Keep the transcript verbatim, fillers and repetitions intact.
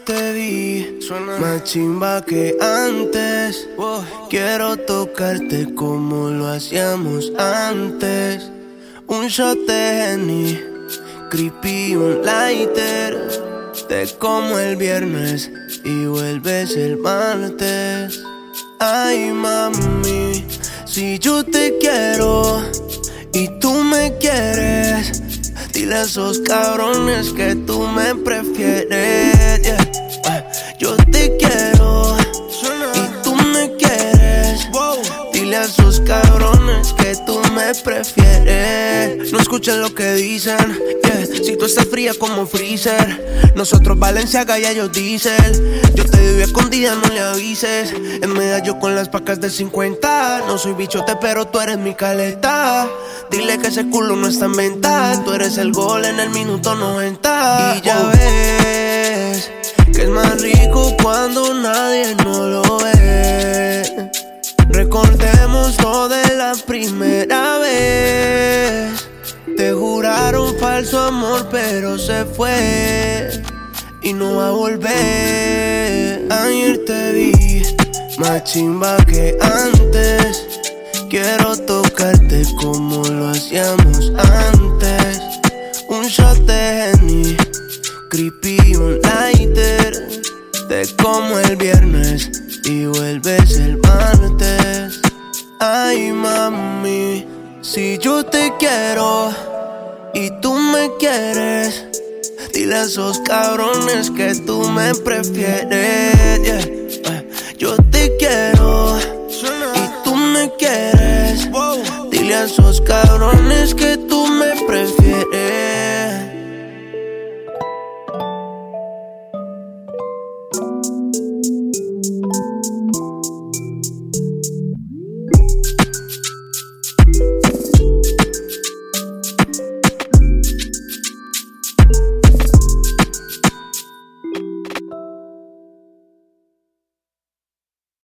te vi más chimba que antes. Quiero tocarte como lo hacíamos antes. Un shot de Henny, creepy, un lighter. Te como el viernes y vuelves el martes. Ay, mami, si yo te quiero y tú me quieres, dile a esos cabrones que tú me prefieres, yeah. Yo te quiero y tú me quieres, dile a esos cabrones que tú me prefieres. No escuchen lo que dicen, yeah. Si tú estás fría como freezer, nosotros Valenciaga y ellos diesel. Yo te vivo escondida, no le avises. En medallo con las pacas de cincuenta. No soy bichote, pero tú eres mi caleta. Dile que ese culo no está en venta. Tú eres el gol en el minuto noventa. Y ya ves que es más rico cuando nadie no lo ve. Recordemos lo de la primera vez. Te juraron falso amor, pero se fue y no va a volver. Ayer te vi más chimba que antes. Quiero tocarte como lo hacíamos antes. Un shot de Henny, creepy, un lighter. Te como el viernes y vuelves el martes. Ay, mami, si yo te quiero y tú me quieres, dile a esos cabrones que tú me prefieres, yeah. Yo te quiero